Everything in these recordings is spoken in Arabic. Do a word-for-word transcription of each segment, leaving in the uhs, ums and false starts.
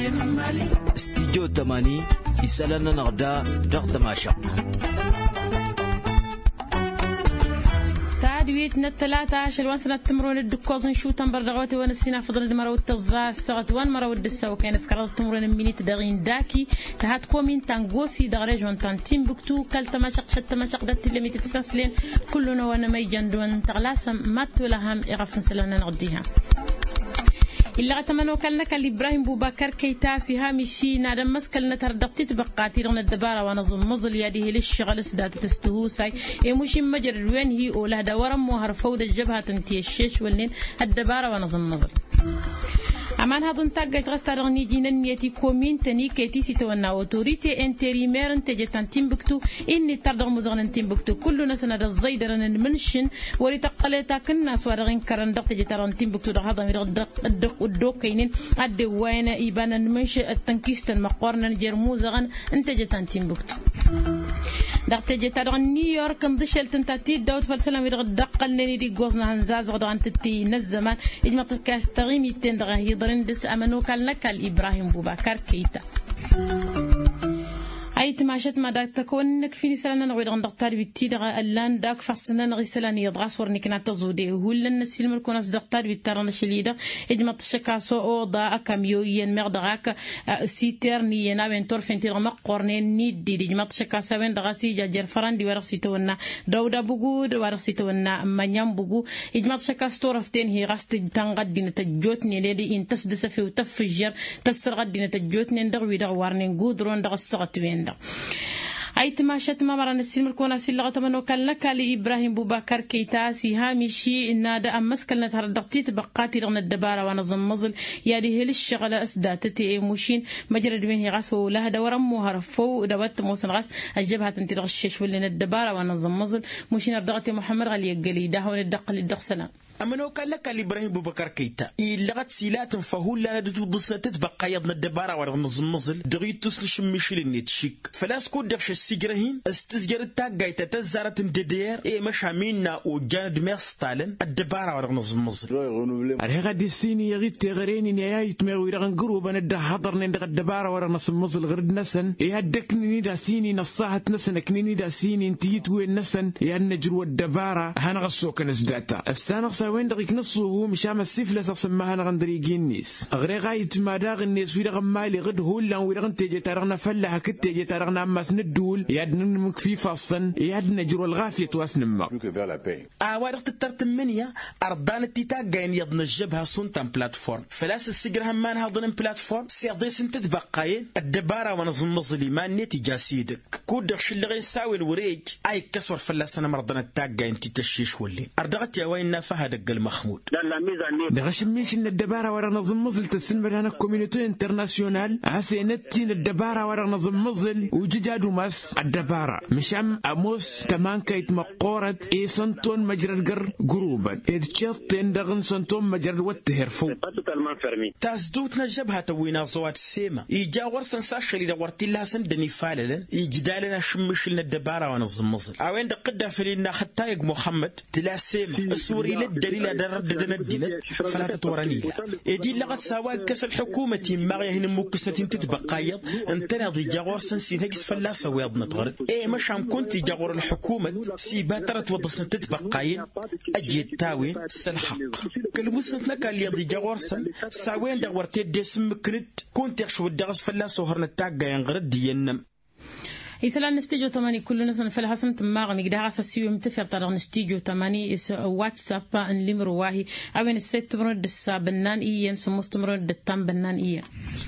استديو تماني يسألنا نغدا دغت ماشا تعدويتنا الثلاثة عشر وانسنا التمرون الدكوزن شو تنبر دغوتي ونسينا فضل المرة والتزا سغت وان مرة والدسا وكان اسكرات التمرون الميني تدغين داكي تهات كومين تنغوسي دغريج وان تنتيم بكتو كالتا ماشق شتا ماشق دات اللي ميتتساسلين كلنا وانا ميجان دون تغلاسا ماتو لهم اغفن سلونا نغديها إلا غتمنو كلنا كال إبراهيم بوبكر كيتا سهامي شي نادم مسكلنا تردقتي تبقاتي رغنا الدبارة ونظم مظل يديه للشغل سدات تستهوساي إيموشي مجر وين هي أولا دورم وهرفود الجبهة تنتي الشيش واللين الدبارة ونظم مظل أمان هذا نتاجت غسترغني جينا نيتي كومين تاني كيتي سيتونا أوتوريتي انتريمير انتجت تنتيمبكتو إني تردغ مزغن تنتيمبكتو كلنا سنة الزيدرن المنشن وريتقلتا كنا سوارغين كرن دق تجت تنتيمبكتو ده هذا ميرق دق الدق الدق كينين عد وين إبانا المنش التنكيستن مقارنة جرموزغن انتجت تنتيمبكتو دق تجت تردغن نيويورك مدشل تنتاتي داود فالسلام يرق دق اللي دي جوزنا هنزاز غدغن تتي نزمان إجمع تكاش تغيمي تندغ هيدرندس أمنو كالنا كال إبراهيم بوبكر كيتا أي تماشت ما داك تكون نكفيني سلنا نغير عند دكتور بيتيدغ اللان داك فصلنا نغي سلاني يضغط ورني كنا تزودي هو لنا سلم الكون أصدق دكتور بيترنا شليدا إجمع تشكاسو أو ضاء كميوين مغدغاك سيتر نينا بين تورفين تيرغ مقرنين نيدي إجمع تشكاسو بين دغاسي جاجر فران دي ورسيتونا داودا بوجود ورسيتونا منيام بوجو إجمع تشكاسو تورفتين هي غاست تنقد دين تجوتني لدي إن تصدس في وتفجر تسرقد دين تجوتني ندغوي دغوارنين جودرون دغسقت وين أي تماشت ما مرة نسلم الكون أسيل غتمنو كلنا كالي إبراهيم بوبكر كيتا سهامي شي إن هذا أمس كلنا تردقتي تبقاتي رغنا الدبارة ونظم مظل يادي هل الشغل أسداتتي موشين مجرد من هي غاس ولا هذا ورم وهرفو دوت موسن غاس الجبهة تنتي الغشش ولنا الدبارة ونظم مظل موشين ردغتي محمد غالي الجلي ده هو الدق للدق سلام أمنو كان لك إبراهيم بوبكر كيتا إلغت سيلات فهول لا ندتو ضصت تبقى يضنا الدبارة ورا نظم مظل دغيت تسلش مشيل النتشيك فلاس كود دفش السجرهين استزجر التاجاي تتزارة الددير إيه مش همينا وجان دمير ستالين الدبارة ورا نظم مظل الهغا دي السيني يغيت تغريني نياي تموي رغن قروبا ندى حضر ندى الدبارة ورا نظم مظل غرد نسن إيه هدكني دا سيني نصاحة نسن كنيني دا سيني انتيت وين نسن إيه النجرو الدبارة هنغسوك نزدعتا السانق وين دقيق نصه مشام السفلة سمها نغندري جينيس أغري غايت ما داغ الناس ويدا غمالي غد هول لان ويدا غنتيجي تارغنا فلها كتيجي تارغنا أماس ندول يادنا مكفي فاصن يادنا جرو الغافية تواسنما أوارق تترتم منيا أرضان التتاقين يضنا الجبهة سنتان بلاتفورم فلاس السجر همان هاضن بلاتفورم سيغديس انت تبقاين الدبارة ونظم مظلي ما نيتي جاسيدك كود شلغي يساوي الوريج أي كسور فلاسنا مرضنا التاقين تتشيش ولي أردغت يا وين فهد المحمود دغش ميشن الدبارة ورا نظم مظل تسن بدانا كوميونيتي انترناسيونال عسينتين الدبارة ورا نظم مظل وججادو ماس الدبارة مشام أموس تمان كيت مقورت إي سنتون مجرى القر جروبا إرشاطين دغن سنتون مجرى واتهرفو تازدوتنا جبهة وينا صوات سيما يجاور سنساشلي دورتي لها سندني فاللا يجدالنا شمشلنا الدبارة ونظم مظل أوين دقدا فلينا خطايق محمد تلا سيما السوري للدليل دردنا الدين فلا تتورني إدي لغت سواء كس الحكومة ما يهن مكسة تتبقايض انتنا ضي جاور سنسين هكس فلا سويض نتغرد إيه مش عم كنت جاور الحكومة سيباترت وضسن تتبقاين أجي تاوين سلحق كل مسنتنا كان يضي جاور سن ساوين دورتي ديسم كنت كنت يخشو الدغس فلا سهرنا تاقا ينغرد دينم يسأل نستيجو تماني كل ناس في الحسن تماغ مقدار سسيو متفر ترى نستيجو تماني إس واتساب إن لي مرواهي أبين الست مرود السابنان إيان سموست مرود التام بنان إيان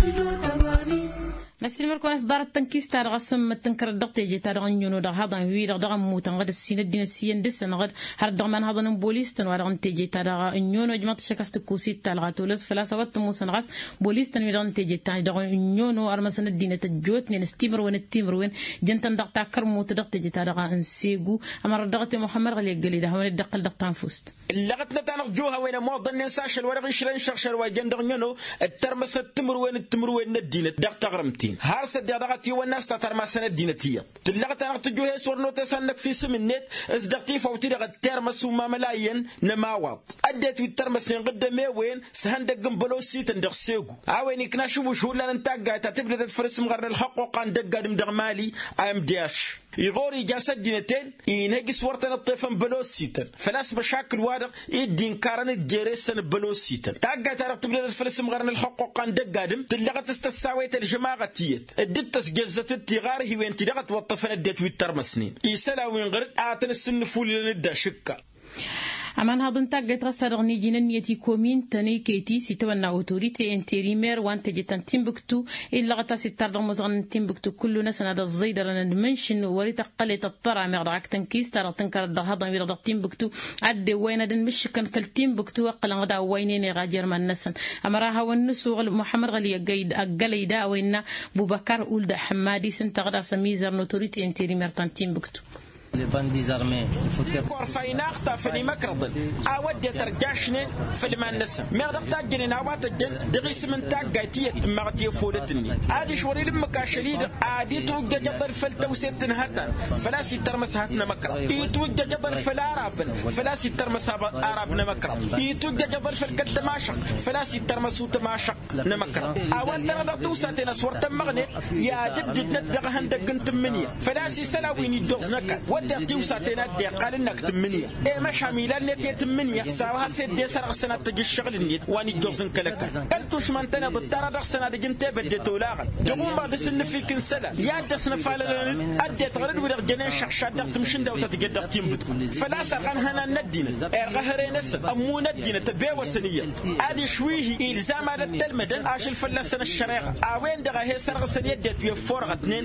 نسيل مركون إصدار التنكيس تارغ سم التنكر الضغط يجي تارغ ينو ده هذا هوي ده ده موت غد السين الدين السين دس غد هرد من هذا نبوليس تنوارغ تيجي تارغ ينو جماعة شكاست كوسيت تلغى تولس فلا سوت موسن غاس بوليس تنوارغ تيجي تاني ده ينو أرمسن الدين تجوت نستمر وين التمر وين جنتن ضغط تكر موت ضغط يجي تارغ انسيجو أمر ضغط محمد غلي قلي ده هون الدقل ضغط تنفست لغتنا تانغ جوها وين موضن نساش الورق يشرن شخشر وجندر ينو الترمس التمر وين التمر وين الدين ضغط غرمتي الدين هارس الدغتي والناس تتر ما سنة دينتية تلغت أنا تجوه سورنو تسنك في سم النت إصدقتي فوتي الترمس وما ملايين نماوات أديت الترمس قدامي وين سهندق جنبلو سيت ندق سيجو عاوني كناشو وشهور لنا نتاجع تبدأ تفرس مغرن الحقوق عن دق دم مالي أم دياش يغوري جاسد دينتين ينقص ورتنا الطيفن بلوس سيتن فلاس مشاكل واضح الدين كارن الجريسن بلوس سيتن تاجع ترى تبدأ تفرس مغرن الحقوق عن دق دم تلقت تستساويت الجماعة تيت الدت تسجزت التغار هي وين تلقت والطفن الدت ويترم سنين يسلا وين غرد آتن السن فول للدا شكا أمان هذا نتاجت غسترغني جنن يتي كومين تاني كيتي سيتوانا أوتوريتي انتريمير وانت جتان تيمبكتو إلا غتا ستار دمزغن تيمبكتو كل ناس هذا الزيدر نمنشن وريت قلت الطرع مغرعك تنكيس ترى تنكر الهضم يرضى تيمبكتو عد وين دن مش كان كل تيمبكتو وقل غدا وينين غاجر من نسن أمرها والنسو محمد غلي جيد أجليدا وين أبو بكر ولد حمادي سنت غدا سميزر نوتوريتي انتريمير تان تيمبكتو les bandes désarmées il faut que كورفاينا اخطا في مكرض اود يترجاشني في المنسم ما رقتا جنين اوات الجن دغيس من تاغايتي مغتي فولتني عادي شوري لما كاشليد عادي توجه جبل فلتوسيتن هتن فلا سيترمس هاتنا مكر اي توجه جبل فالعرب فلا سيترمس عربنا مكر اي توجه جبل فالكدماشق فلا سيترمس تماشق نمكر اوان ترى دوساتنا صورت مغني يا دبجت ندغهن دغنت منيه فلا سي سلاويني دوزنك ودي وساتنا دي قال انك تمنيه اي مش عميلان نتي تمنيه ساوها سيد دي سرق سنه تجي الشغل النيت واني جوزن كلك قلتوش من تنا ضطر دغ سنه دجنت بديتو لاغ دغون بعد سن في كنسلا يا دسنا فال ادي تغرد ودغ جنين شخشات دغ تمشن دو تتقدر تيمبت فلا سرقن هنا ندينا ارغهرينس امو ندينا تبي وسنيه ادي شويه الزام على التلمدن اشل فلسن الشريعه اوين دغ هي سرق سنيه ديت يفور اثنين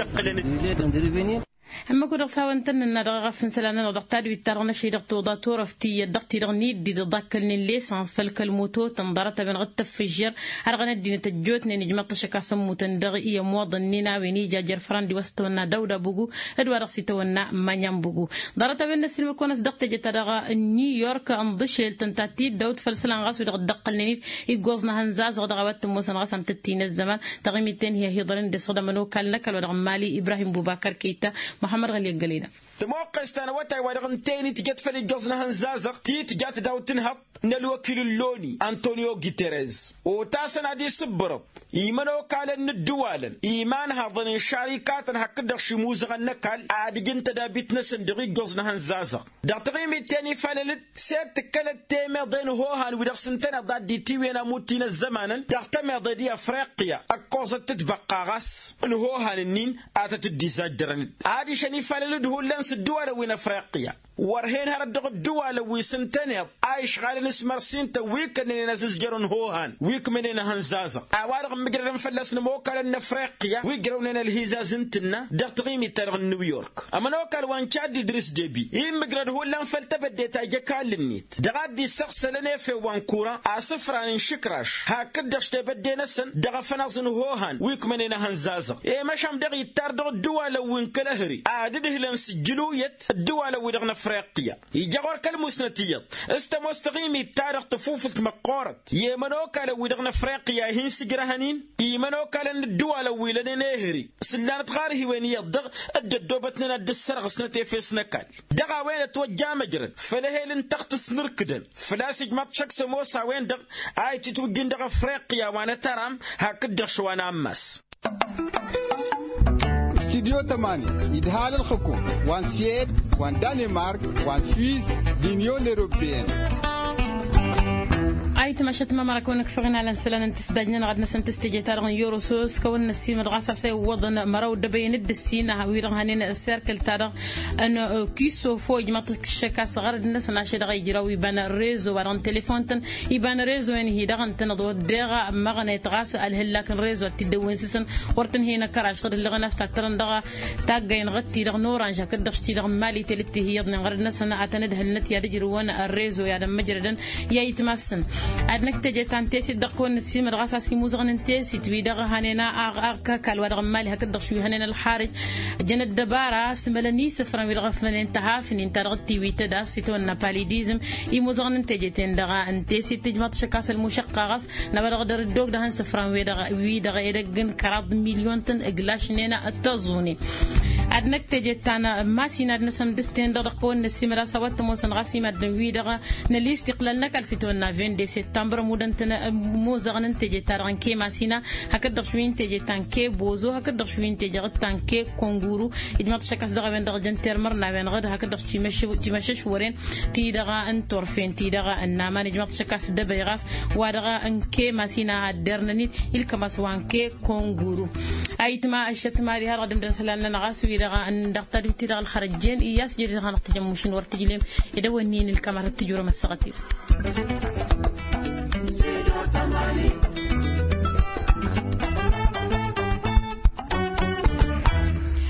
ادقلن أما كنا سوون تنا نرغب في سلنا نضطر ويترغنا شيء دكتور دكتور في الدكتور غني دي ضاك الليسانس فالكلموتو تنظرت بين غت فجر أرغنا دين تجوت نجمع تشكا سمو تندغي موضن نينا ونيجا جرفران دي وستونا داودا بوجو أدوار سيتونا مانيام بوجو ضرت بين السلم كونس دكت جترغا نيويورك انضشل تنتاتي داود فلسلان غاس ودغ دقلني يجوزنا هنزاز غدغوات موسن غاسم تتين الزمان تغيمتين هي هضرن دي صدمنو كان لك الودغ مالي إبراهيم بوبكر كيتا محمد غلي الجليدة تموقع استانا وتاي ورغن تاني تجت فلي جوزنا هنزازق تي تجت داو تنهب نالوكيل اللوني أنطونيو جيتيريز وتاسنا دي صبرت إيمانو كالن الدوالا إيمان هذن الشركات هكذا شموزغن نكال عادي جنت دا بيتنسن دغي جوزنا هنزازق دا تغيمي تاني فللت سيد تكالت تيمي ضين هوهان ودغ سنتنا ضد دي تيوينا موتين الزمانا دا تمي ضدي أفريقيا أكوزة تتبقى غاس الهوهان النين آتت الديزاجرن عادي شني فللت هو لنس الدول وين أفريقيا ورهين هردق الدول ويسنتني عايش غالي نسمر سنت ويك اننا نزجرون هوهان ويك مننا هنزازا اوارغ مقرر فلس نموكل ان افريقيا ويقروننا الهزاز انتنا دغت غيمي ترغ نيويورك اما نوكل وان تشاد ادريس ديبي يم مقرر هو لان فلتبديتا جكال النيت دغادي سخس لنا في وانكورا اصفران شكراش هكذا تبدينا سن دغ فنازن هوهان ويك مننا هنزازا اي مشام دغ يتردغ الدول وين كلهري عادده لنسجلويت الدول ويدغنا أفريقيا يجعور كالمسنتيات استمستغيمي التاريخ طفوفة مقارت يمنو كالا ويدغنا أفريقيا هين سجرهنين يمنو كالا الدول ويلنا نهري سلانة غاره وين يضغ الدوبتنا الدسر غسنتي في سنكال دغا وين توجه مجرد فلهيلن تختص نركدن فلاسج ما تشكس موسى وين دغ آي تتوجين دغ أفريقيا وانا ترام هكذا شوانا أمس استديو تمانية إدهال الحكومة وان سيد وان دنمارك وان سويس دينيون أوروبيين أي تمشت ما مركونك فغنا على سلنا تستدجنا غدنا سنتستجي تارغن يوروسوس كون السين مدغاسا سي وضن مرو دبين الدسينا ويرغ هنين السيركل تارغ ان كيسو فوج مطلق الشكا صغر الناس ناشي دغ يجراو يبان ريزو وران تليفون تن يبان ريزو يعني هي دغن تنضو دغا مغنى تغاس الهلاك ريزو تدوين سسن ورتن هنا كراش غد اللي غناس تاترن دغ تاغين غتي دغ نورانجا كدغشتي دغ مالي تلتي هي ضن غر الناس نا اتند هلنت يا دجروان الريزو يا دم مجردن يا يتمسن أدنك تجتان تيسي دقون نسيم رغاسا سيموزغن تيسي تويدغ هانينا أغا كالوادغ مالي هكذا شوي هانينا الحارج جنة دبارة سملني سفران ويدغفن انتها فين انترغتي ويتدا سيتو الناباليديزم يموزغن تجتين دغا انتيسي تجمط شكاس المشقة غاس نبرغ در الدوغ دهان سفران ويدغ ويدغ يدغن كراد مليون تن اقلاش نينا التزوني أدنك تجتان ما سينا نسم دستين دقون نسيم راسوات موسن غاسي مدن ويدغ نلي استقلالنا كالسيتونا فين دي سبتمبر مودن تنا موزغن تجتان كي ما سينا هكذا شوين تجتان كي بوزو هكذا شوين تجتان كي كونغورو إجماع شكاس دغا بين دغ جنتر مرنا بين غد هكذا تيمشي تيمشي شورين تيدغا ان تورفين تيدغا النامان إجماع شكاس دبيغاس ودغا ان كي ما سينا درنني الكما سوان كي كونغورو أيتما الشتما دي هرقدم درسلنا نغاسو دغا ان دغتدو تيدغ الخرجين إياس جيري غا نقتجموشين ورتجلم يدونين الكاميرا تجورو مسغتي